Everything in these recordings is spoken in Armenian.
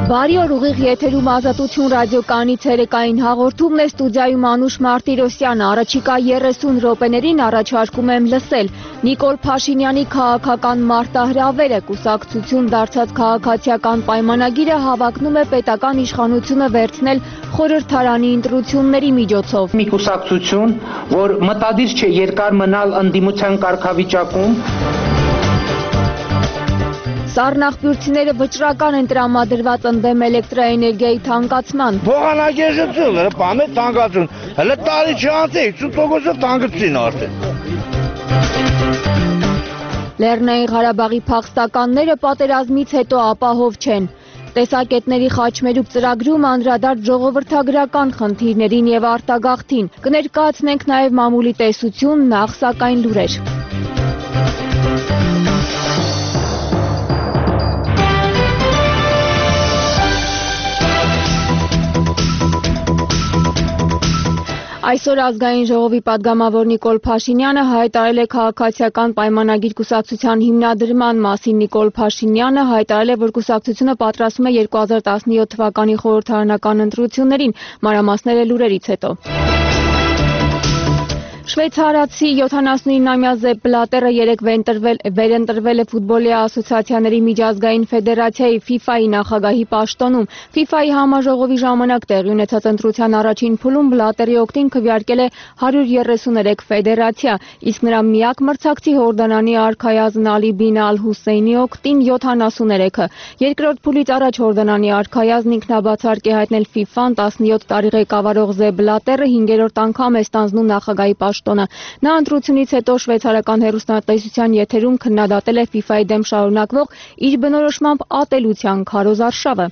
Բարի օր, ուղիղ եթերում Ազատություն ռադիոկայանի ցերեկային հաղորդումն է, ստուդիայում Անուշ Մարտիրոսյանը, առաջիկա 30 րոպեներին առաջարկում եմ լսել Նիկոլ Փաշինյանի քաղաքական մարտահրավերը, կուսակցություն դարձած քաղաքացիական պայմանագիրը հավակնում է պետական իշխանությունը վերցնել խորհրդարանի ընտրությունների միջոցով։ Մի կուսակցություն, որ մտադիր չէ երկար մնալ ընդդիմության կարգավիճակում, Սառնախբյուրցիները վճռական են տրամադրված ընդդեմ էլեկտրաէներգիայի թանկացման։ Փոխանակեշնչություն, բամե թանկացություն, հələ տարի չանց 50%-ը թանկացին արդեն։ Լեռնային Ղարաբաղի փախստականները պատերազմից հետո ապահով չեն։ Տեսակետների խաչմերուկ ծրագրում անդրադարձ ժողովրդագրական խնդիրներին եւ արտագաղթին։ Կներկայացնենք նաեւ մամուլի տեսություն, նախ սակայն լուրեր։ Այսօր ազգային ժողովի պատգամավոր Նիկոլ Փաշինյանը հայտարարել է քաղաքացիական պայմանագիր կուսակցության հիմնադրման մասին։ Նիկոլ Փաշինյանը հայտարարել է, որ կուսակցությունը պատրաստվում է 2017 թվականի խորհրդարանական ընտրություններին, մանրամասները լուրերից հետո։ Շվեյցարացի 79-ամյա Զեփ Բլատերը երեկ վերընտրվել է ֆուտբոլի ասոցիացիաների միջազգային ֆեդերացիայի FIFA-ի նախագահի պաշտոնում։ FIFA-ի համաժողովի ժամանակ տեղի ունեցած ընտրության առաջին փուլում Բլատերի օգտին քվեարկել է 133 ֆեդերացիա, իսկ նրա միակ մրցակցի Հորդանանի արքայազն Ալի բին Ալ-Հուսեյնի օգտին 73-ը։ Երկրորդ փուլից առաջ Հորդանանի արքայազն ինքնաբացարկ է հայտնել FIFA-ն 17 տարի ղեկավարող Զեփ Բլատերը 5-րդ անգամ է ստանձնում նախագահի պաշտոնը։ Նա ընտրությունից հետո շվեյցարական հեռուստատեսության եթերում քննադատել է FIFA-ի դեմ շարունակվող իր բնորոշմամբ ատելության քարոզ արշավը։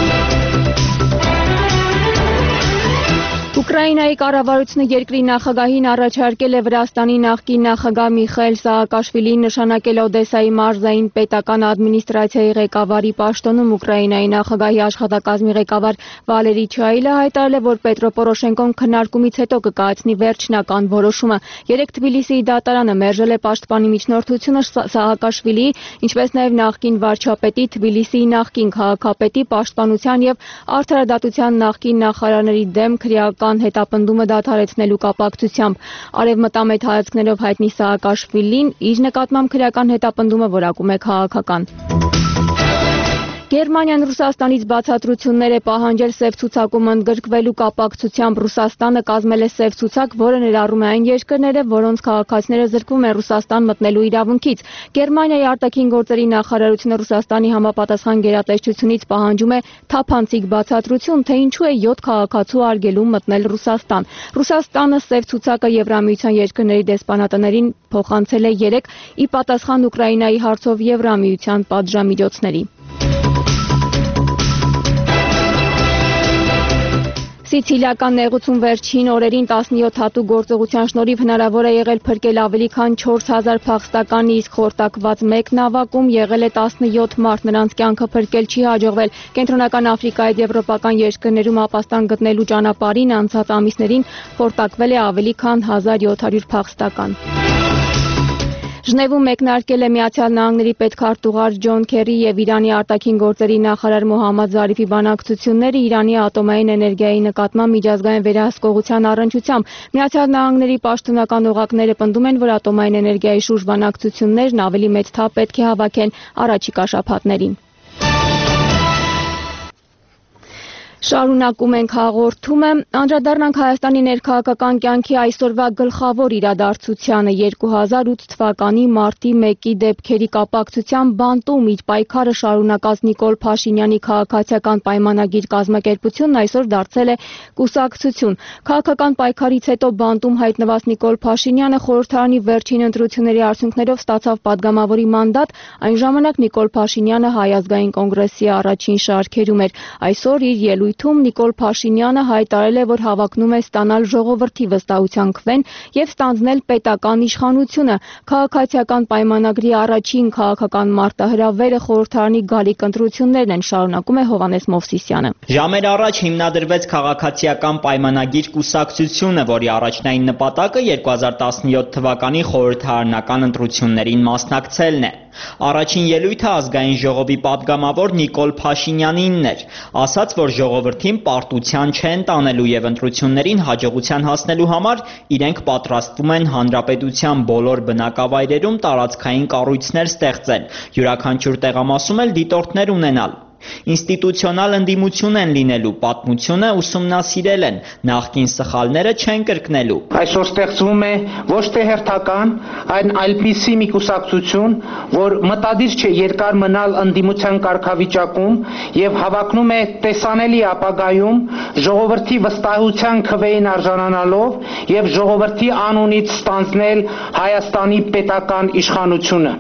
Ուկրաինայի կառավարությունը երկրի նախագահին առաջարկել է Վրաստանի նախկին նախագահ Միխայիլ Սաակաշվիլիին նշանակել Օդեսայի մարզային պետական ադմինիստրացիայի ղեկավարի պաշտոնում։ Ուկրաինայի նախագահի աշխատակազմի ղեկավար Վալերի Չայիլը հայտարարել է, որ Պետրո Պորոշենկոն քննարկումից հետո կկայացնի վերջնական որոշումը։ Երեկ Թբիլիսիի դատարանը մերժել է պաշտպանի միջնորդությունը Սաակաշվիլիի, ինչպես նաև նախկին վարչապետի, Թբիլիսիի նախկին քաղաքապետի, պաշտպանության եւ արդարադատության նախկին նախարարների դեմ քրեական հետապնդումը դադարեցնելու կապակցությամբ։ Արևմտամետ հայացքներով հայտնի Սաակաշվիլին իր նկատմամբ քրեական հետապնդումը որակում է քաղաքական։ Գերմանիան Ռուսաստանից բացատրություններ է պահանջել սև ցուցակում ընդգրկվելու կապակցությամբ։ Ռուսաստանը կազմել է սև ցուցակ, որը ներառում է այն երկրները, որոնց քաղաքացիները զրկվում են Ռուսաստան մտնելու իրավունքից։ Գերմանիայի արտաքին գործերի նախարարությունը Ռուսաստանի համապատասխան գերատեսչությունից պահանջում է թափանցիկ բացատրություն, թե ինչու է 7 քաղաքացու արգելում մտնել Ռուսաստան։ Ռուսաստանը սև ցուցակը Եվրամիության երկրների դեսպանատներին փոխանցել է երեկ ի պատասխան Ուկրաինայի հարցով Եվրամիության պատժամիջոցների։ Սիցիլիական նեղուցում վերջին օրերին 17 հատուկ գործողության շնորհիվ հնարավոր է եղել փրկել ավելի քան 4000 փախստականի, իսկ խորտակված մեկ նավակում եղել է 17 մարդ, նրանց կյանքը փրկել չի հաջողվել։ Կենտրոնական Աֆրիկայի եւ եվրոպական երկրներում ապաստան գտնելու ճանապարհին անցած ամիսներին խորտակվել է ավելի քան 1700 փախստական։ Ժնևում մեկնարկել է Միացյալ Նահանգների պետքարտուղար Ջոն Քերի եւ Իրանի արտաքին գործերի նախարար Մոհամմադ Զարիֆի բանակցությունները Իրանի ատոմային էներգիայի նկատմամբ միջազգային վերահսկողության առնչությամբ։ Միացյալ Նահանգների պաշտոնական օղակները պնդում են, որ ատոմային էներգիայի շուրջ բանակցություններն ավելի մեծ թափ պետք է հավաքեն առաջիկա շաբաթներին։ Շարունակում ենք հաղորդումը, անդրադառնանք Հայաստանի ներքաղաքական կյանքի այսօրվա գլխավոր իրադարձությանը 2008 թվականի մարտի 1-ի դեպքերի կապակցությամբ բանտում իր պայքարը շարունակած Նիկոլ Փաշինյանի քաղաքացիական պայմանագիր կազմակերպությունն այսօր դարձել է կուսակցություն։ Քաղաքական պայքարից հետո բանտում հայտնված Նիկոլ Փաշինյանը խորհրդարանի վերջին ընտրությունների արդյունքներով ստացավ պատգամավորի մանդատ, այն ժամանակ Նիկոլ Փաշինյանը Հայ ազգային կոնգրեսի առաջին շարքերում էր։ Այսօր իր ելույթում Նիկոլ Փաշինյանը հայտարարել է, որ հավակնում է ստանալ ժողովրդի վստահության քվեն եւ ստանձնել պետական իշխանությունը։ Քաղաքացիական պայմանագրի առաջին քաղաքական մարտահրավերը խորհրդարանի գալիք ընտրություններն են, շարունակում է Հովհաննես Մովսիսյանը։ Ժամեր առաջ հիմնադրվեց քաղաքացիական պայմանագիր կուսակցությունը, որի առաջնային նպատակը 2017 թվականի խորհրդարանական ընտրություններին մասնակցելն է։ Առաջին ելույթը ազգային ժողովի պատգամավոր Նիկոլ Փաշինյանինն էր, ասաց, որ ժողովրդին պարտության չեն տանելու եւ ընտրություններին հաջողության հասնելու համար իրենք պատրաստվում են հանրապետության բոլոր բնակավայրերում տարածքային կառույցներ ստեղծել, յուրաքանչյուր տեղամասում էլ դիտորդներ ունենալ։ Ինստիտուցիոնալ ընդդիմություն են լինելու, պատմությունը ուսումնասիրել են, նախկին սխալները չեն կրկնելու։ Այսօր ստեղծվում է ոչ թե հերթական, այլ այլպիսի մի կուսակցություն, որ մտադիր չէ երկար մնալ ընդդիմության կարգավիճակում եւ հավակնում է տեսանելի ապագայում ժողովրդի վստահության քվեին արժանանալով եւ ժողովրդի անունից ստանձնել Հայաստանի պետական իշխանությունը։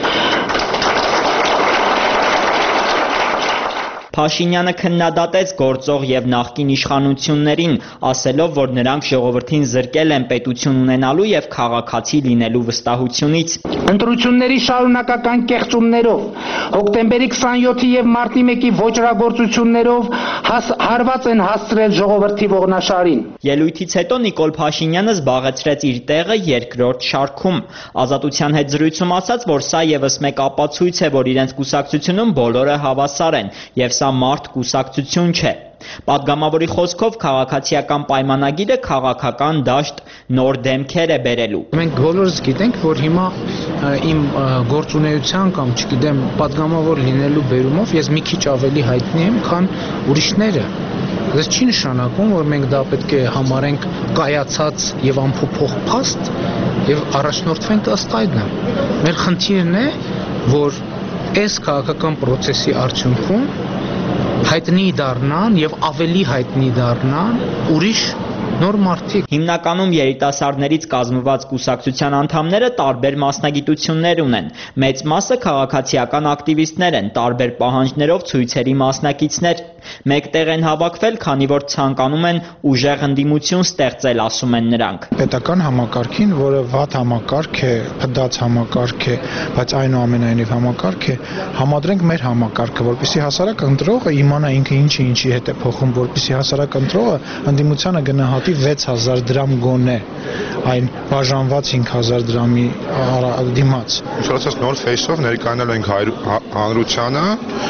Փաշինյանը քննադատեց գործող եւ նախկին իշխանություններին, ասելով, որ նրանք ժողովրդին զրկել են պետություն ունենալու եւ քաղաքացի լինելու վստահությունից։ Ընտրությունների շարունակական կեղծումներով, հոկտեմբերի 27-ի եւ մարտի 1-ի ոճրագործություններով հարված են հասցրել ժողովրդի ողնաշարին։ Ելույթից հետո Նիկոլ Փաշինյանը զբաղեցրեց իր տեղը երկրորդ շարքում։ Ազատության հետ զրույցում ասաց, որ սա եւս մեկ ապացույց է, որ իրենց կուսակցությունում բոլորը հավասար են եւ սա մարդ կուսակցություն չէ։ Պատգամավորի խոսքով քաղաքացիական պայմանագիրը քաղաքական դաշտ նոր դեմքեր է բերելու։ Մենք բոլորս գիտենք, որ հիմա իմ գործունեության կամ չգիտեմ պատգամավոր լինելու բերումով ես մի քիչ ավելի հայտնի եմ, քան ուրիշները։ Դա չի նշանակում, որ մենք դա պետք է համարենք կայացած եւ անփոփոխ փաստ եւ առաջնորդվենք ըստ այդմ։ Մեր խնդիրն է, որ այս քաղաքական process-ի արդյունքում հայտնի դառնան եւ ավելի հայտնի դառնան ուրիշ նոր մարդիկ։ Հիմնականում երիտասարդներից կազմված կուսակցության անդամները տարբեր մասնագիտություններ ունեն։ Մեծ մասը քաղաքացիական ակտիվիստներ են, տարբեր պահանջներով ցույցերի մասնակիցներ։ Մեկտեղ են հավաքվել, քանի որ ցանկանում են ուժեղ ընդդիմություն ստեղծել, ասում են նրանք։ Պետական համակարգին, որը վատ համակարգ է, փդած համակարգ է, բայց այնուամենայնիվ համակարգ է, համադրենք մեր համակարգը, որպեսզի հասարակ ընտրողը իմանա ինքը ինչի հետ է փոխում, որպեսզի հասարակ ընտրողը ընդդիմությանը գնահատի 6000 դրամ գոնե, այն բաժանված 5000 դրամի դիմաց։ Ուսուցած նոր ֆեյսով ներկայանալ ենք հանրությանը,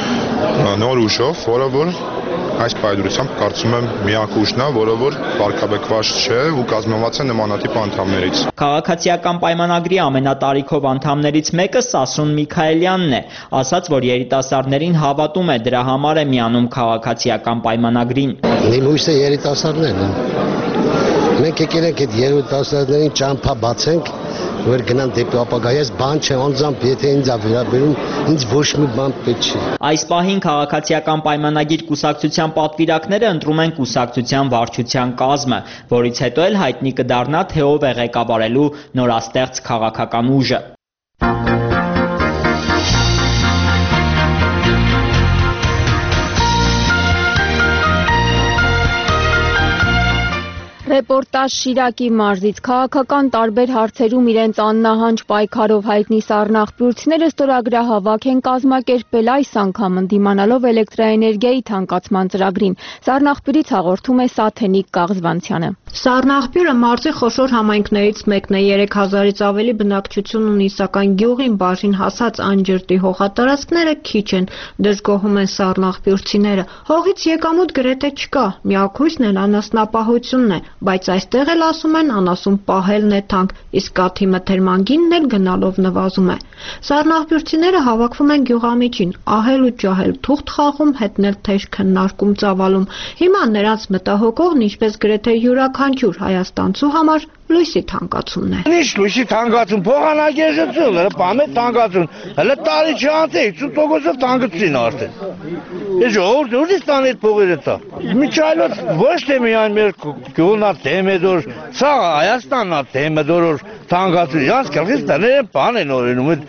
նոր ուժով, որը որ այս պայմանությամբ կարծում եմ միակ ուժն է, որը որ վարկաբեկված չէ ու կազմված է նմանատիպ անդամներից։ Քաղաքացիական պայմանագրի ամենատարիքով անդամներից մեկը Սասուն Միքայելյանն է, ասաց, որ երիտասարդներին հավատում է, դրա համար է միանում քաղաքացիական պայմանագրին։ Իմ հույսը երիտասարդներն են։ Մենք եկել ենք այդ երիտասարդներին ճամփա բացենք, որ գնան դեպի ապագա, ես բան չեմ, անձամբ եթե ինձ վերաբերում, ինձ ոչ մի բան պետք չի։ Այս պահին քաղաքացիական պայմանագիր կուսակցության պատվիրակները ընտրում են կուսակցության վարչության կազմը, որից հետո էլ հայտնի կդառնա, թե ով է ղեկավարելու նորաստեղծ քաղաքական ուժը։ Ռեպորտաժ Շիրակի մարզից քաղաքական տարբեր հարցերում իրենց աննահանջ պայքարով հայտնի սառնախպյուրցիները ստորագրահավաք են կազմակերպել այս անգամ ընդդիմանալով էլեկտրաէներգիայի թանկացման ծրագրին։ Սառնախպյուրից հաղորդում է Սաթենիկ Կաղզվանցյանը։ Սառնախպյուրը մարզի խոշոր համայնքներից մեկն է, 3000-ից ավելի բնակչություն ունի, սակայն գյուղին բաժին հասած անջրտի հողատարածքները քիչ են, դժգոհում են սառնախպյուրցիները։ Հողից եկամուտ գրեթե չկա, միակույսն էլ անասնապահությունն է, բայց այստեղ էլ ասում են անասուն պահելն է թանկ, իսկ կաթի մթերման գինն էլ գնալով նվազում է։ Սառնախպյուրցիները հավաքվում են գյուղամիջին, ահել ու ջահել, թուղթ խաղում, հետնել թեժ քննարկում ծավալում։ Հիմա նրանց մտահոգողն ինչպես գրեթե յուրաքանչյուր հայաստանցու համար լույսի թանկացումն է։ Ինչ լույսի թանկացում, փոխանակեզություն, բամե թանկացում, հələ տարի չանց 50%-ով թանկացին արդեն։ Ես ժողովուրդը ուզից տան այդ փողերը տա։ Միջայլոց ոչ թե միայն մեր գյուղնա թեմեդոր, սա Հայաստանն է թեմեդորոր թանկացում, յանց կրղից տները բան են օրենում,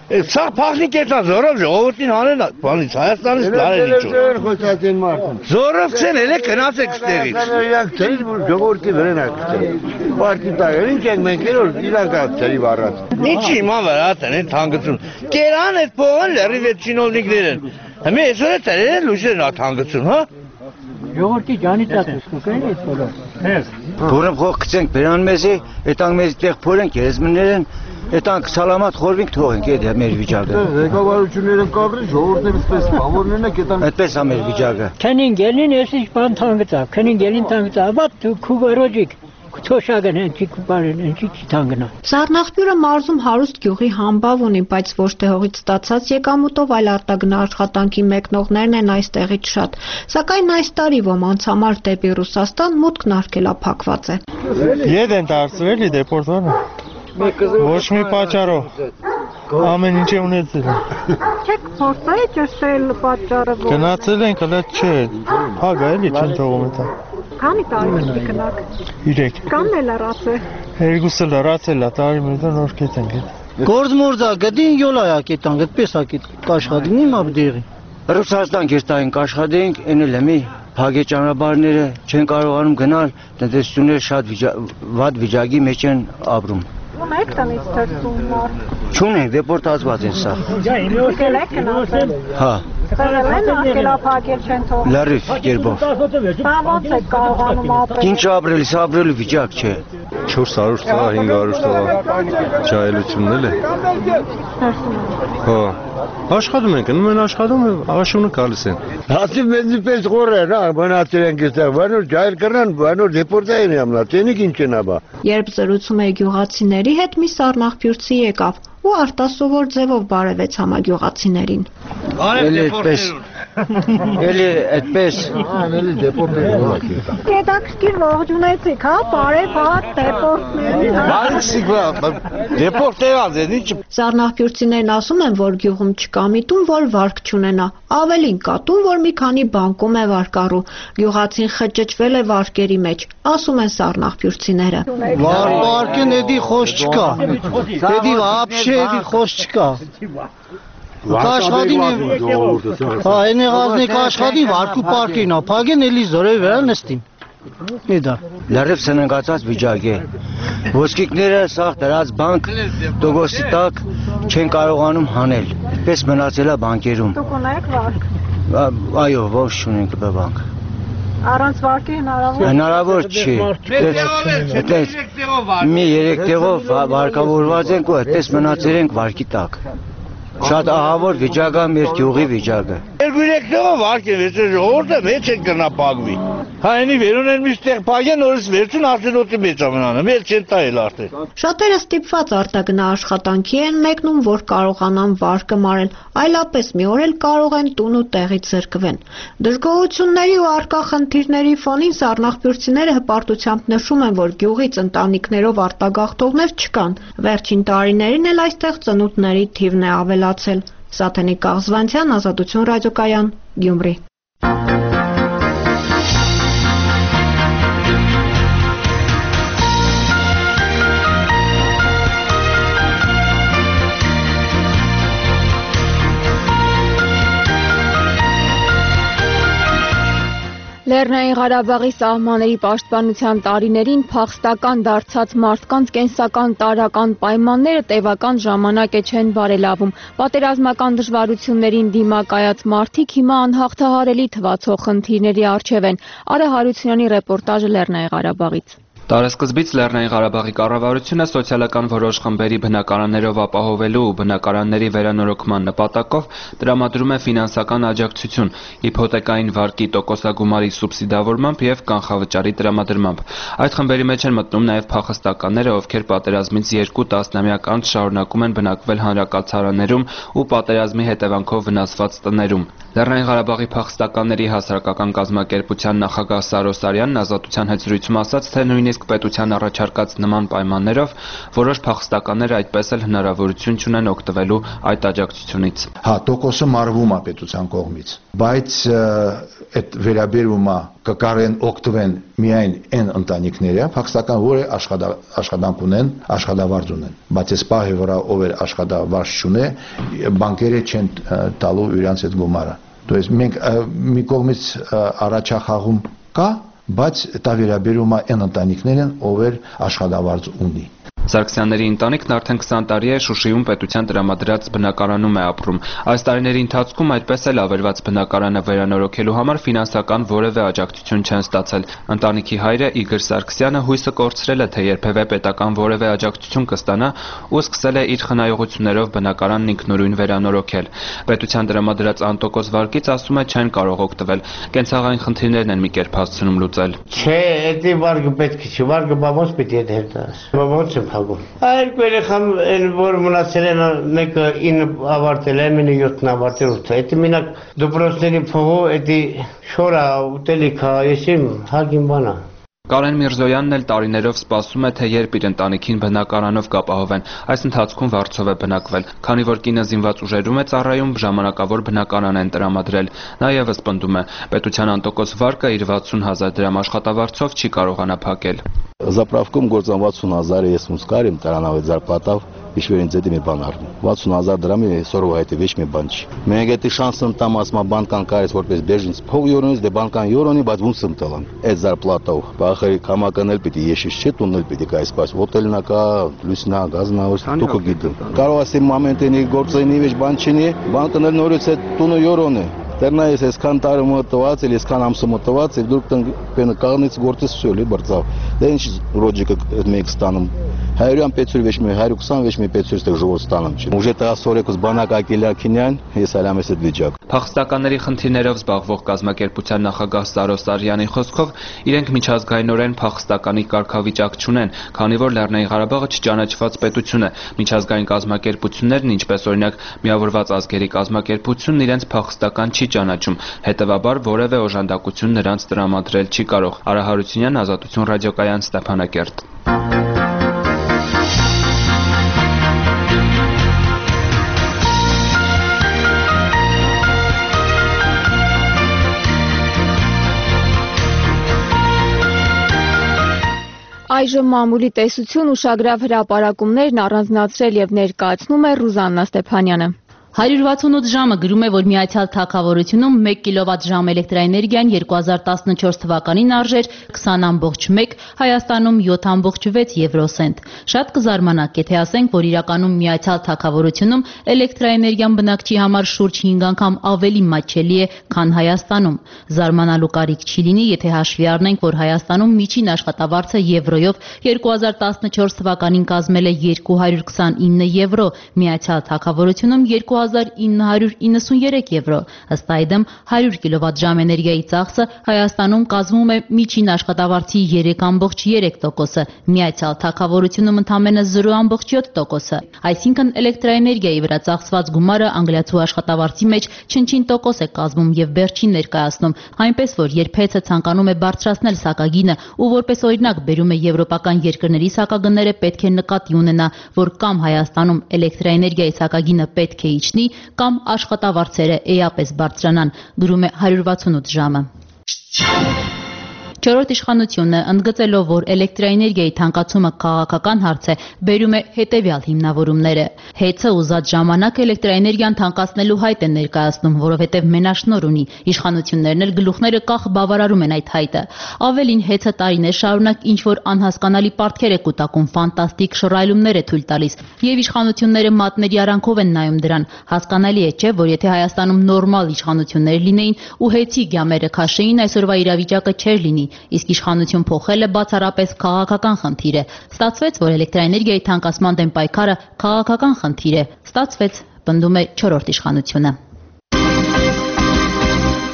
Սա փախնիկ է զորով ժողովրդին հանեն, բանից Հայաստանից լարել իջով։ Զորով ցեն էլ գնացեք ստեղից։ Իրանք ցերից ժողովրդի վրան ակցել։ Պարտի տայր ինչ ենք մենք երբ իրանք ակցելի վառած։ Ինչի հիմա վրացան են թանկություն։ Կերան այդ փողն լրիվ այդ չինովնիկներն։ Հիմա այսօր է ցերեն լույսերն ա թանկություն, հա։ Ժողովրդի ջանից ա կսկեն այդ բոլոր։ Որը փող գցենք բերան մեզի, այդանք մեզ տեղ փորենք երեսմներն, այդանք սալամատ խորվենք թողենք այդ մեր վիճակը։ Ղեկավարությունները կագրի ժողովուրդը պես բամորներն է կետան։ Այդպես է մեր վիճակը։ Քնին գելին էսի բան թանգծա, քնին գելին թանգծա, բաց քուգորոջիկ Թոշագն հենչի կուպարեն, հենչի չթանգնա։ Սառնախբյուրը մարզում հարուստ գյուղի համբավ ունի, բայց ոչ թե հողից ստացած եկամուտով, այլ արտագնա աշխատանքի մեկնողներն են այստեղից շատ։ Սակայն այս տարի ոմանց համար դեպի Ռուսաստան մուտքն արգելափակված է։ Ետ են դարձրել դեպորտանը։ Ոչ մի պատճառով։ Ամեն ինչ է ունեցել։ Չեք փորձել ճշտել պատճառը։ Գնացել ենք, հələ չէ։ Փագա էլի չեն թողում դա։ Քանի տարի մտի կնակ։ 3։ Կանն էլ լրացե։ Երկուսը լրացել է, տարի մեծ նոր կետ ենք։ Գործ մորձա գդին յոլայա կետան, գդպես ա կետ կաշխատին իմ աբդերի։ Ռուսաստան կերտային կաշխատենք, էնել է մի փագե ճանապարհները չեն կարողանում գնալ, տնտեսությունները շատ վատ վիճակի մեջ են ապրում։ Ո՞ւմ եք տնից թրծում մար։ Չունենք, դեպորտացված են սա։ Եկել եք գնացել։ Հա։ Խելեն արգելափակել չեն թողնում։ Լրիվ կերպով։ Բա ո՞նց եք կարողանում ապրել։ Ինչ ապրել, սա ապրելու վիճակ չէ։ 400 տղա, 500 տղա ճայելությունն էլ է։ Հա։ Աշխատում ենք, նույն աշխատում աշունը գալիս են։ Հասի մեզի պես խորեր, հա, բանացել ենք այստեղ, բանոր ջայլ կրան, բանոր դեպորտային ամնա, տենիկ ինչ են աբա։ Երբ զրուցում է գյուղացիների հետ, մի սառնախբյուրցի եկավ ու արտասովոր ձևով բարևեց համագյուղացիներին։ Էլի այդպես։ Էլի այդպես։ Էլի դեպորտային ոլակի։ Հետաքրքիր ողջունեցիք, հա, բարև հատ դեպորտներին։ Դեպորտ եղած են, ինչ։ Սառնախբյուրցիներն ասում են, որ գյուղում չկա միտում, որ վարկ չունենա, ավելին կատուն, որ մի քանի բանկում է վարկառու։ Գյուղացին խճճվել է վարկերի մեջ, ասում են սառնախբյուրցիները։ Վարկեն էդի խոս չկա։ Էդի вообще էդի խոս չկա։ Կաշխատին է։ Հա, այն եղածն է կաշխատին վարկու պարկին, փագեն էլի զորի վրա նստին։ Էդա։ Լրիվ սննգացած վիճակ է։ Ոսկիկները սաղ դրած բանկ տոկոսի տակ չեն կարողանում հանել։ Այդպես մնացել է բանկերում։ Դուք ունեք վարկ։ Այո, ոչ չունենք բանկ։ Առանց վարկի հնարավոր չի։ Այդպես մի 3 տեղով վարկավորված ենք ու այդպես մնացել ենք վարկի տակ։ Շատ ահավոր վիճակ է մեր գյուղի վիճակը։ 2-3 տեղով վարկ է վերցրել ժողովուրդը մեջ է կնապագվի։ Հայնի վերուն են մի ստեղ պագեն նորից վերցուն արդենոտի մեջ ամենանը, մեր չեն տայել արդեն։ Շատերը ստիպված արտագնա աշխատանքի են մեկնում, որ կարողանան վարկը մարել, այլապես մի օր էլ կարող են տուն ու տեղից զրկվեն։ Դժգոհությունների ու առկա խնդիրների ֆոնին սառնախբյուրցիները հպարտությամբ նշում են, որ գյուղից ընտանիքներով արտագաղթողներ չկան։ Վերջին տարիներին էլ այստեղ ծնունդների թիվն է ավելացել։ Սաթենիկ Կաղզվանցյան, Ազատություն ռադիոկայան, Գյումրի։ Լեռնային Ղարաբաղի սահմանների պաշտպանության տարիներին փախստական դարձած մարդկանց կենսական տարրական պայմանները տևական ժամանակ է չեն բարելավում։ Պատերազմական դժվարություններին դիմակայած մարդիկ հիմա անհաղթահարելի թվացող խնդիրների առջև են։ Արա Հարությունյանի ռեպորտաժը Լեռնային Ղարաբաղից։ Տարեսկզբից Լեռնային Ղարաբաղի կառավարությունը սոցիալական որոշ խմբերի բնակարաններով ապահովելու ու բնակարանների վերանորոգման նպատակով տրամադրում է ֆինանսական աջակցություն հիփոթեկային վարկի տոկոսագումարի սուբսիդավորմամբ եւ կանխավճարի տրամադրմամբ։ Այդ խմբերի մեջ են մտնում նաեւ փախստականները, ովքեր պատերազմից 2 տասնամյակ անց շարունակում են բնակվել հանրակացարաններում ու պատերազմի հետևանքով վնասված տներում։ Լեռնային Ղարաբաղի փախստականների հասարակական կազմակերպության նախագահ Սարո Սարյանն Ազատության հետ զրույցում ասաց, թե նույնիսկ իսկ պետության առաջարկած նման պայմաններով որոշ փախստականներ այդպես էլ հնարավորություն չունեն օգտվելու այդ աջակցությունից։ Հա, տոկոսը մարվում է պետության կողմից, բայց այդ վերաբերումը կկարեն օգտվեն միայն այն ընտանիքները, փախստական, որը աշխատանք ունեն, աշխատավարձ ունեն, բայց այս պահի վրա ով էր աշխատավարձ չունե, բանկերը չեն տալու իրենց այդ գումարը։ То есть մենք մի կողմից առաջախաղում կա, բայց դա վերաբերում է այն ընտանիքներին, ով էր աշխատավարձ ունի։ Սարգսյանների ընտանիքն արդեն 20 տարի է Շուշիում պետության տրամադրած բնակարանում է ապրում։ Այս տարիների ընթացքում այդպես էլ ավերված բնակարանը վերանորոգելու համար ֆինանսական որևէ աջակցություն չեն ստացել։ Ընտանիքի հայրը Իգոր Սարգսյանը հույսը կորցրել է, թե երբևէ պետական որևէ աջակցություն կստանա ու սկսել է իր խնայողություններով բնակարանն ինքնուրույն վերանորոգել։ Պետության տրամադրած անտոկոս վարկից ասում է չեն կարող օգտվել։ Կենցաղային խնդիրներն են մի կերպ հասցնում լուծել։ Չէ, դա վարկը պետք չէ, վարկը բավոց պետք է դերտաս։ Բավոց Այլ երեխան որ մնացել են մեկը 9 ավարտել է, մինը 7 ավարտել 8։ Այդ մենակ դպրոցների փողը դա շորա ուտելիքա, եսիմ հագին բանա։ Կարեն Միրզոյանն էլ տարիներով սպասում է, թե երբ իր ընտանիքին բնակարանով կապահովեն։ Այս ընթացքում վարձով է բնակվել, քանի որ կինը զինված ուժերում է ծառայում, ժամանակավոր բնակարան են տրամադրել։ Նա ևս պնդում է, պետության անտոկոս վարկը իր 60,000 դրամ աշխատավարձով չի կարողանա փակել։ Заправком գործան 60,000 ես մուսկարիմ տարանավի зарплатав Իշվերին ձեդի մի բան առնում 60,000 դրամի սորով այդ ոչ մի բան չի։ Մենք այդ շանսն տամ ասма բանկան կարես որպես բեժինս փող յորոնից դե բանկան յորոնի բայց ոնց եմ տալան այդ зарплатով բախերի կամականել պիտի եշիշ չէ տունել պիտի կայս պաս հոտելնա կա լուսնա գազնա դուք գիտում կարող ասեմ մոմենտենի գործինի վեճ բան չինի բանկն էլ նորից է տունը յորոն է Տերնայս այսքան տարի մտված էլ այսքան ամսը մտված եւ դուք պենկալնից գործես всё լի բրծավ դե ինչ լոջիկը մեկ ստանում 100-յան 500 վեճ մի 120 վեճ մի 500 տեղ ժողով ստանում չի ուժը տա սորեկուս բանակ ակիլակինյան ես արամ էս այդ վիճակ Փախստականների խնդիրներով զբաղվող կազմակերպության նախագահ Սարո Սարյանի խոսքով իրենք միջազգայինորեն փախստականի կարգավիճակ չունեն քանի որ Լեռնային Ղարաբաղը չճանաչված պետություն է միջազգային կազմակերպություններն ինչպես օրինակ Միավորված ազգերի կազմակերպությունն իրենց փախստական չի ճանաչում հետևաբար որևէ օժանդակություն նրանց տրամադրել չի կարող Արա Հարությունյան Ազատություն ռադիոկայան Ստեփանակերտ Այժմ մամուլի տեսություն ուշագրավ հրապարակումներն առանձնացրել եւ ներկայացնում է Ռուզաննա Ստեփանյանը 168 ժամը գրում է, որ Միացյալ Թագավորությունում 1 կիլովատ-ժամ էլեկտրաէներգիան 2014 թվականին արժեր 20.1, Հայաստանում 7.6 եվրոսենտ։ Շատ կզարմանաք, եթե ասենք, որ իրականում Միացյալ Թագավորությունում էլեկտրաէներգիան բնակչի համար շուրջ 5 անգամ ավելի մատչելի է, քան Հայաստանում։ Զարմանալու կարիք չի լինի, եթե հաշվի առնենք, որ Հայաստանում միջին աշխատավարձը եվրոյով 2014 թվականին կազմել է 229 եվրո, Միացյալ Թագավորությունում 2993 եվրո, ըստ այդմ 100 կիլովատ-ժամ էներգիայի ծախսը Հայաստանում կազմում է միջին աշխատավարձի 3.3%-ը, Միացյալ Թագավորությունում ընդամենը 0.7%-ը, այսինքն էլեկտրաէներգիայի վրա ծախսված գումարը անգլիացու աշխատավարձի մեջ չնչին տոկոս է կազմում եւ վերջին ներկայացնում, այնպես որ երբ հեծը ցանկանում է բարձրացնել սակագինը ու որպես օրինակ բերում է եվրոպական երկրների սակագները, պետք է նկատի ունենա, որ կամ Հայաստանում էլեկտրաէներգիայի սակագինը պետք է իջնի կամ աշխատավարձերը էապես բարձրանան, գրում է 168 ժամը։ Չորրորդ իշխանությունը ընդգծելով, որ էլեկտրաէներգիայի թանկացումը քաղաքական հարց է, բերում է հետևյալ հիմնավորումները։ Հեծը ուզած ժամանակ էլեկտրաէներգիան թանկացնելու հայտ է ներկայացնում, որովհետև մենաշնոր ունի, իշխանություններն էլ գլուխները կախ բավարարում են այդ հայտը։ Ավելին հեծը տարիներ շարունակ ինչ-որ անհասկանալի պարտքեր է կուտակում, ֆանտաստիկ շռայլումներ է թույլ տալիս, եւ իշխանությունները մատների արանքով են նայում դրան։ Հասկանալի է, չէ, որ եթե Հայաստանում նորմալ իշխանություններ լինեին ու հեծի գամերը քաշեին, այսօրվա իրավիճակը չէր լինի։ Իսկ իշխանություն փոխելը բացառապես քաղաքական խնդիր է։ Ստացվեց, որ էլեկտրաէներգիայի թանկացման դեմ պայքարը քաղաքական խնդիր է։ Ստացվեց, պնդում է չորրորդ իշխանությունը։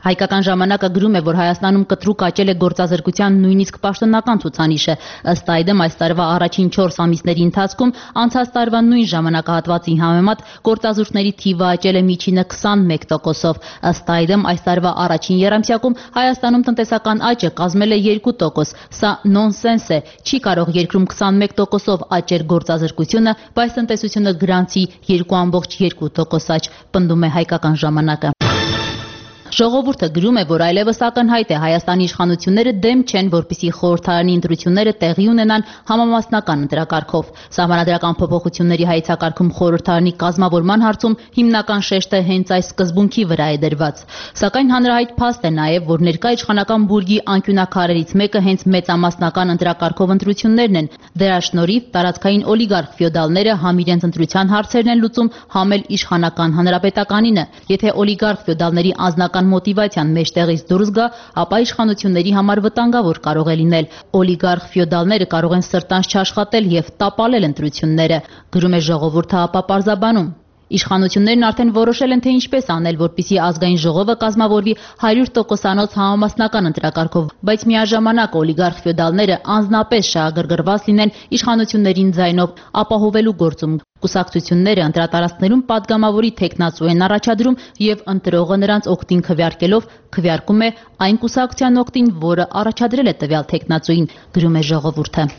Հայկական ժամանակը գրում է, որ Հայաստանում կտրուկ աճել է գործազրկության նույնիսկ պաշտոնական ցուցանիշը։ Ըստ այդմ այս տարվա առաջին 4 ամիսների ընթացքում անցած տարվա նույն ժամանակահատվածին համեմատ գործազուրկների թիվը աճել է միջինը 21%-ով։ Ըստ այդմ այս տարվա առաջին եռամսյակում Հայաստանում տնտեսական աճը կազմել է 2%։ Սա նոնսենս է։ Չի կարող երկրում 21%-ով աճել գործազրկությունը, բայց տնտեսությունը գրանցի 2.2% աճ, պնդում է Հայկական ժամանակը։ Ժողովուրդը գրում է, որ այլևս ակնհայտ է Հայաստանի իշխանությունները դեմ չեն, որպեսզի խորհրդարանի ընտրությունները տեղի ունենան համամասնական ընտրակարգով։ Սահմանադրական փոփոխությունների հայեցակարգում խորհրդարանի կազմավորման հարցում հիմնական շեշտը հենց այս սկզբունքի վրա է դրված։ Սակայն հանրահայտ փաստ է նաև, որ ներկա իշխանական բուրգի անկյունակարերից մեկը հենց մեծամասնական ընտրակարգով ընտրություններն են։ Դրա շնորհիվ տարածքային օլիգարխ ֆյոդալները համ իրենց ընտրության հարցերն են լուծում, համ էլ իշխանական հանրապետականինը։ Եթե օլիգարխ ֆյոդալների անձնական մոտիվացիան մեջտեղից դուրս գա, ապա իշխանությունների համար վտանգավոր կարող է լինել։ Օլիգարխ ֆյոդալները կարող են սրտանց չաշխատել եւ տապալել ընտրությունները, գրում է ժողովուրդը ապա պարզաբանում։ Իշխանություններն արդեն որոշել են, թե ինչպես անել, որպեսզի ազգային ժողովը կազմավորվի 100%-անոց համամասնական ընտրակարգով, բայց միաժամանակ օլիգարխ ֆյոդալները անձնապես շահագրգռված լինեն իշխանություններին ձայնով ապահովելու գործում։ Կուսակցությունները ընտրատարածքներում պատգամավորի թեկնածու են առաջադրում եւ ընտրողը նրանց օգտին քվեարկելով քվեարկում է այն կուսակցության օգտին, որը առաջադրել է տվյալ թեկնածուին, գրում է ժողովուրդը։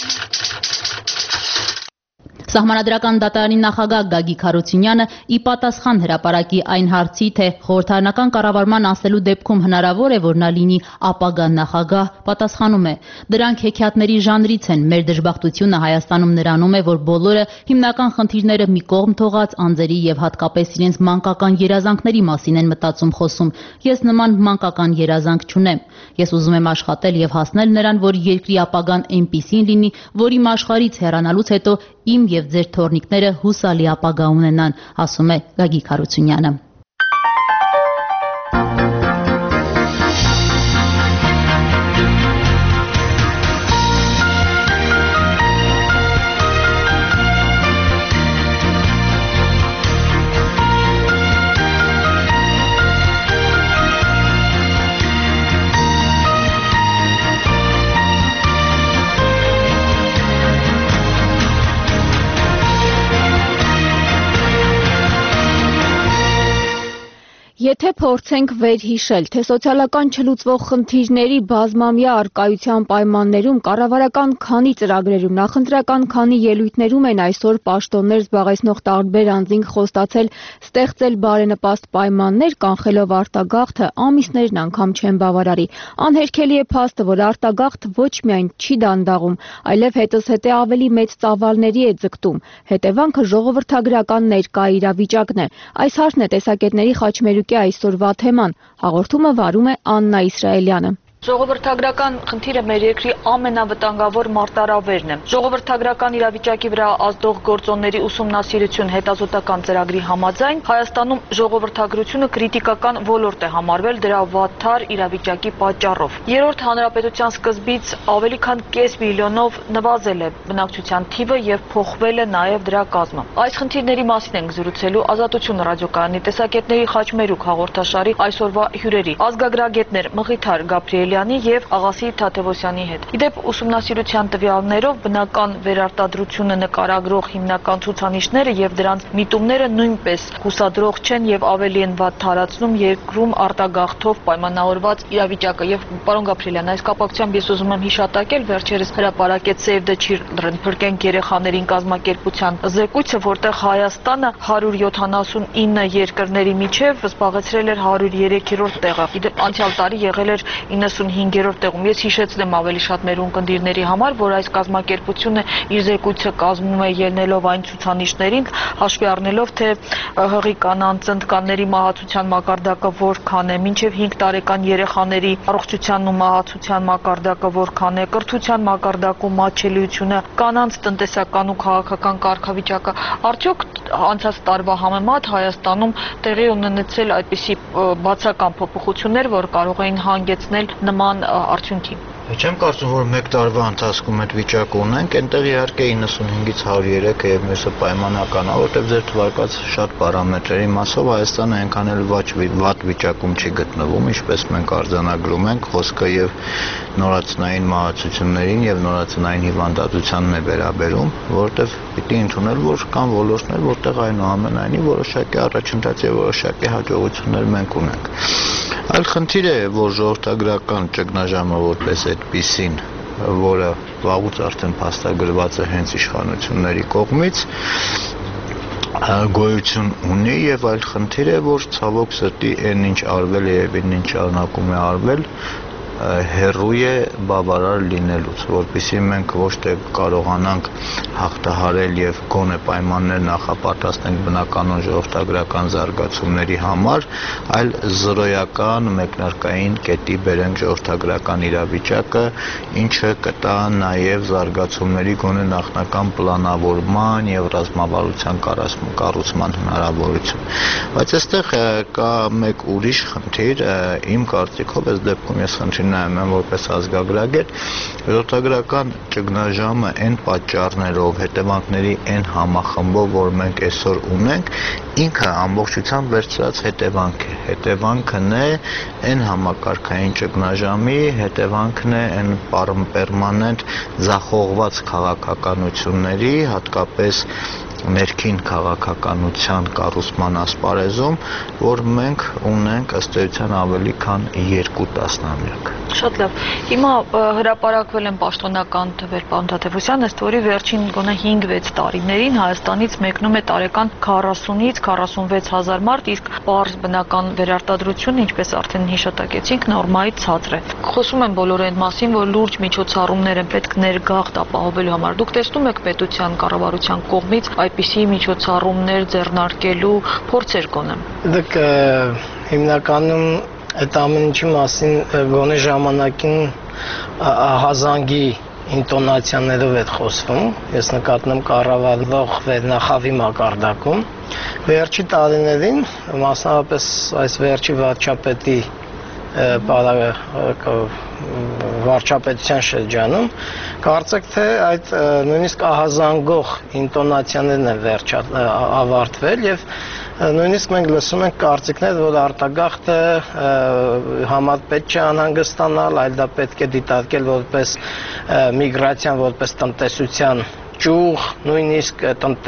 Սահմանադրական դատարանի նախագահ Գագիկ Հարությունյանը ի պատասխան հրապարակի այն հարցի, թե խորհրդարանական կառավարման անցնելու դեպքում հնարավոր է, որ նա լինի ապագա նախագահ, պատասխանում է. դրանք հեքիաթների ժանրից են, մեր դժբախտությունը Հայաստանում նրանում է, որ բոլորը հիմնական խնդիրները մի կողմ թողած անձերի եւ հատկապես իրենց մանկական երազանքների մասին են մտածում խոսում։ Ես նման մանկական երազանք չունեմ։ Ես ուզում եմ աշխատել եւ հասնել նրան, որ երկրի ապագան այնպիսին լինի, որ իմ աշխարհից հեռանալուց հետո իմ եւ ձեր թորնիկները հուսալի ապագա ունենան, ասում է Գագիկ Հարությունյանը։ Եթե փորձենք վերհիշել, թե սոցիալական չլուծվող խնդիրների բազմամյա առկայության պայմաններում կառավարական քանի ծրագրերում, նախընտրական քանի ելույթներում են այսօր պաշտոններ զբաղեցնող տարբեր անձինք խոստացել ստեղծել բարենպաստ պայմաններ, կանխելով արտագաղթը, ամիսներն անգամ չեն բավարարի։ Անհերքելի է փաստը, որ արտագաղթը ոչ միայն չի դանդաղում, այլև հետզհետե ավելի մեծ ծավալների է ձգտում։ Հետևանքը ժողովրդագրական ներկա իրավիճակն է։ Այս հարցն է տեսակետների խաչմերուկ այսօրվա թեման, հաղորդումը վարում է Աննա Իսրայելյանը։ Ժողովրդագրական խնդիրը մեր երկրի ամենավտանգավոր մարտահրավերն է։ Ժողովրդագրական իրավիճակի վրա ազդող գործոնների ուսումնասիրություն հետազոտական ծրագրի համաձայն Հայաստանում ժողովրդագրությունը քրիտիկական ոլորտ է համարվել դրա վատթար իրավիճակի պատճառով։ Երրորդ հանրապետության սկզբից ավելի քան կես միլիոնով նվազել է բնակչության թիվը եւ փոխվել է նաեւ դրա կազմը։ Այս խնդիրների մասին ենք զրուցելու Ազատություն ռադիոկայանի տեսակետների խաչմերուկ հաղորդաշարի այսօրվա հյուրերի։ Ազգագրագետներ Մղիթար Գաբրիել եւ Աղասի Թաթևոսյանի հետ։ Իդեպ ուսումնասիրության տվյալներով բնական վերարտադրությունը նկարագրող հիմնական ցուցանիշները եւ դրանց միտումները նույնպես հուսադրող չեն եւ ավելի են վատ թարացնում երկրում արտագաղթով պայմանավորված իրավիճակը։ Եվ պարոն Գաբրիելյան, այս կապակցությամբ ես ուզում եմ հիշատակել վերջերս հրապարակեց Save the Children փրկենք երեխաներին կազմակերպության զեկույցը, որտեղ Հայաստանը 179 երկրների միջև զբաղեցրել էր 103-րդ տեղը։ Իդեպ անցյալ տարի եղել էր 95-րդ տեղում։ Ես հիշեցնեմ ավելի շատ մեր ունկնդիրների համար, որ այս կազմակերպությունը իր զեկույցը կազմում է ելնելով այն ցուցանիշներին, հաշվի առնելով, թե հղի կանանց ծննդկանների մահացության մակարդակը որքան է, մինչև 5 տարեկան երեխաների առողջությանն ու մահացության մակարդակը որքան է, կրթության մակարդակում մատչելիությունը, կանանց տնտեսական ու քաղաքական կարգավիճակը։ Արդյոք անցած տարվա համեմատ Հայաստանում տեղի ունեցել այդպիսի բացական փոփոխություններ, որ կարող էին հանգեցնել նման արդյունքի։ Չեմ կարծում, որ 1 տարվա ընթացքում այդ վիճակը ունենք, այնտեղ իհարկե 95-ից 103 է եւ մյուսը պայմանական է, որտեղ ձեր թվարկած շատ պարամետրերի մասով Հայաստանը այնքան էլ վատ վիճակում չի գտնվում, ինչպես մենք արձանագրում ենք, խոսքը եւ նորածնային մահացություններին եւ նորածնային հիվանդատությանն է վերաբերում, որտեղ պիտի ընդունել, որ կան ոլորտներ, որտեղ այնուամենայնիվ որոշակի առաջընթաց եւ որոշակի հաջողություններ մենք ունենք։ Այլ խնդիր է, որ ժողովրդագրական ճգնաժամը որպես այդպիսին, որը վաղուց արդեն փաստագրված է հենց իշխանությունների կողմից, գոյություն ունի եւ այլ խնդիր է, որ ցավոք սրտի այն ինչ արվել է եւ այն ինչ շարունակում է արվել, հերույ է բավարար լինելուց, որպեսզի մենք ոչ թե կարողանանք հաղթահարել եւ գոնե պայմաններ նախապատրաստենք բնականոն ժողովրդագրական զարգացումների համար, այլ զրոյական մեկնարկային կետի բերենք ժողովրդագրական իրավիճակը, ինչը կտա նաեւ զարգացումների գոնե նախնական պլանավորման եւ ռազմավարության կառուցման հնարավորություն։ Բայց այստեղ կա մեկ ուրիշ խնդիր, իմ կարծիքով այս դեպքում ես խնդրում նայում որպես ազգագրագետ, ժողովրդագրական ճգնաժամը այն պատճառներով, հետևանքների այն համախմբով, որ մենք այսօր ունենք, ինքը ամբողջությամբ վերցրած հետևանք է։ Հետևանքն է այն համակարգային ճգնաժամի, հետևանքն է այն պերմանենտ ձախողված քաղաքականությունների, հատկապես ներքին քաղաքականության կառուցման ասպարեզում, որ մենք ունենք ըստ էության ավելի քան 2 տասնամյակ։ Շատ լավ։ Հիմա հրապարակվել են պաշտոնական թվեր, պարոն Թադևոսյան, ըստ որի վերջին գոնե 5-6 տարիներին Հայաստանից մեկնում է տարեկան 40-ից 46 հազար մարդ, իսկ պարզ բնական վերարտադրությունը, ինչպես արդեն հիշատակեցինք, նորմայից ցածր է։ Խոսում են բոլորը այն մասին, որ լուրջ միջոցառումներ են պետք ներգաղթ ապահովելու համար։ Դուք տեսնում եք պետության կառավարության կողմից այդպիսի միջոցառումներ ձեռնարկելու փորձեր կոնեմ։ Դուք հիմնականում այդ ամեն ինչի մասին գոնե ժամանակին հազանգի ինտոնացիաներով է խոսվում։ Ես նկատնում կառավարող վերնախավի մակարդակում վերջի տարիներին, մասնավորապես այս վերջի վարչապետի վարչապետության շրջանում, կարծեք թե այդ նույնիսկ ահազանգող ինտոնացիաներն են ավարտվել եւ նույնիսկ մենք լսում ենք կարծիքներ, որ արտագաղթը համար պետք չէ անհանգստանալ, այլ դա պետք է դիտարկել որպես միգրացիան, որպես տնտեսության ճյուղ, նույնիսկ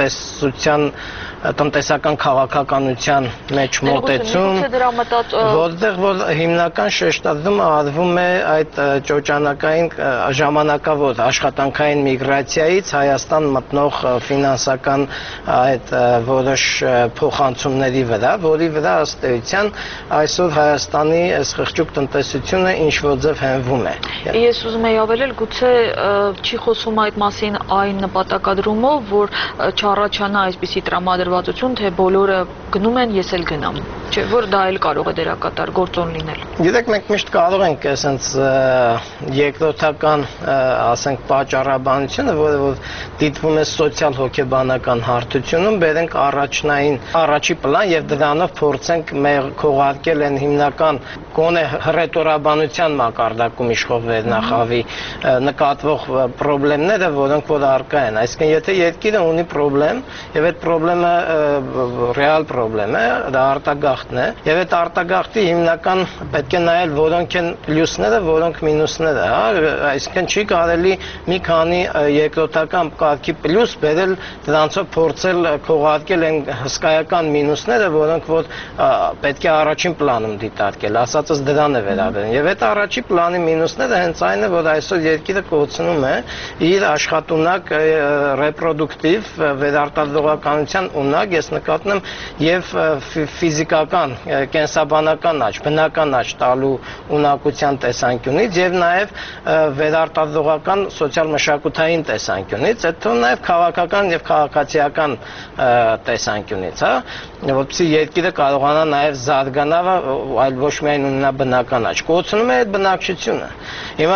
տնտեսական քաղաքականության մեջ մոտեցում, որտեղ որ հիմնական շեշտադրումը արվում է այդ ճոճանակային ժամանակավոր աշխատանքային միգրացիայից Հայաստան մտնող ֆինանսական այդ որոշ փոխանցումների վրա, որի վրա ըստ էության այսօր Հայաստանի այս խղճուկ տնտեսությունը ինչ որ ձև հենվում է։ Ես ուզում եի ավելել, գուցե չի խոսում այդ մասին այն նպատակադրումով, որ չառաջանա այսպիսի տրամադրվածություն, թե բոլորը գնում են, ես էլ գնամ, չէ, որ դա էլ կարող է դերակատար գործոն լինել։ Գիտեք, մենք միշտ կարող ենք այսպես երկրորդական, ասենք, պատճառաբանությունը, որը որ դիտվում է սոցիալ հոգեբանական հարթությունում, բերենք առաջի պլան եւ դրանով փորձենք քողարկել են հիմնական գոնե հռետորաբանության մակարդակում իշխող վերնախավի նկատվող խնդիրները, որոնք որ առկա են։ Այսինքն, եթե երկիրը ունի խնդրեմ, եւ այդ խնդրեմը ռեալ խնդրեմ է, դա արտագաղթն է, եւ այդ արտագաղթի հիմնական պետք է նայել որոնք են պլյուսները, որոնք մինուսները, հա, այսինքն չի կարելի մի քանի երկրորդական կարգի պլյուս բերել, դրանցով փորձել քողարկել են հսկայական մինուսները, որոնք որ պետք է առաջին պլանում դիտարկել, ասածս դրան է վերաբերում։ Եվ այդ առաջի պլանի մինուսները հենց այն է, որ այսօր երկիրը կորցնում է իր աշխատունակ ռեպրոդուկտիվ վերարտադրողականության ունակ, ես նկատնում եւ ֆիզիկական, կենսաբանական աճ, բնական աճ տալու ունակության տեսանկյունից եւ նաեւ վերարտադրողական սոցիալ-մշակութային տեսանկյունից, այդ թվում նաեւ քաղաքական եւ քաղաքացիական տեսանկյունից, հա, որպեսզի երկիրը կարողանա նաեւ զարգանալ, այլ ոչ միայն ունենա բնական աճ։ Կորցնում է այդ բնակչությունը։ Հիմա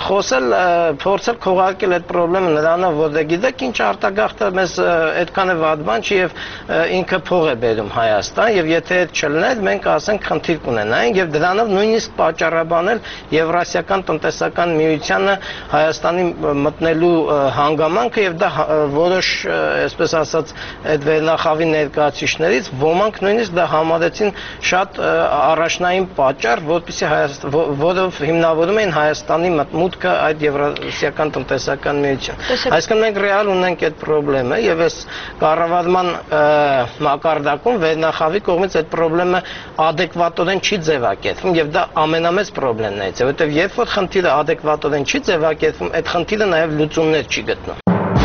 փորձել քողարկել այդ խնդրեմը նրանով, որ գիտեք ինչ արտագաղթը մեզ այդքան է վատ բան չի եւ ինքը փող է բերում Հայաստան եւ եթե այդ չլներ, մենք ասենք խնդիր կունենայինք եւ դրանով նույնիսկ պատճառաբանել Եվրասիական տնտեսական միությանը Հայաստանի մտնելու հանգամանքը եւ դա որոշ, այսպես ասած, այդ վերնախավի ներկայացուցիչներից ոմանք նույնիսկ դա համարեցին շատ առաջնային պատճառ, որով հիմնավորում էին Հայաստանի մուտքը այդ Եվրասիական տնտեսական միություն։ Այսինքն մենք ռեալ ունենք այդ խնդրը եւ այս կառավարման մակարդակում վերնախավի կողմից այդ խնդրը adekvatորեն չի ձևակերպվում եւ դա ամենամեծ խնդիրներից է, որովհետեւ երբ որ խնդիրը adekvatորեն չի ձևակերպվում, այդ խնդիրը նաեւ լուծումներ չի գտնում։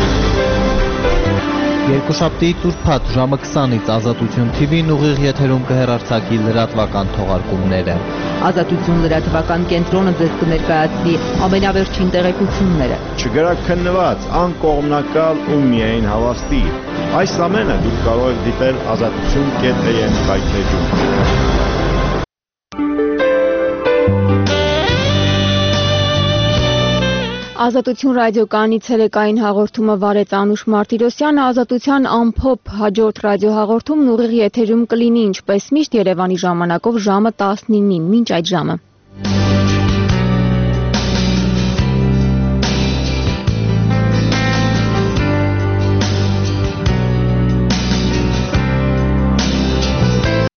Երկուշաբթի Տուրփաթ ժամը 20-ից Ազատություն TV-ն ուղիղ եթերում կհեռարձակի լրատվական թողարկումները։ Ազատություն լրատվական կենտրոնը ձեզ կներկայացնի ամենավերջին տեղեկությունները։ Չգրաքննված, անկողմնակալ ու միայն հավաստի։ Այս ամենը դուք կարող եք դիտել azatutun.am կայքէջում։ Ազատություն ռադիոկայանի ցերեկային հաղորդումը վարեց Անուշ Մարտիրոսյանը, Ազատության ամփոփ հաջորդ ռադիոհաղորդումն ուղիղ եթերում կլինի ինչպես միշտ Երևանի ժամանակով ժամը 19-ին, մինչ այդ ժամը։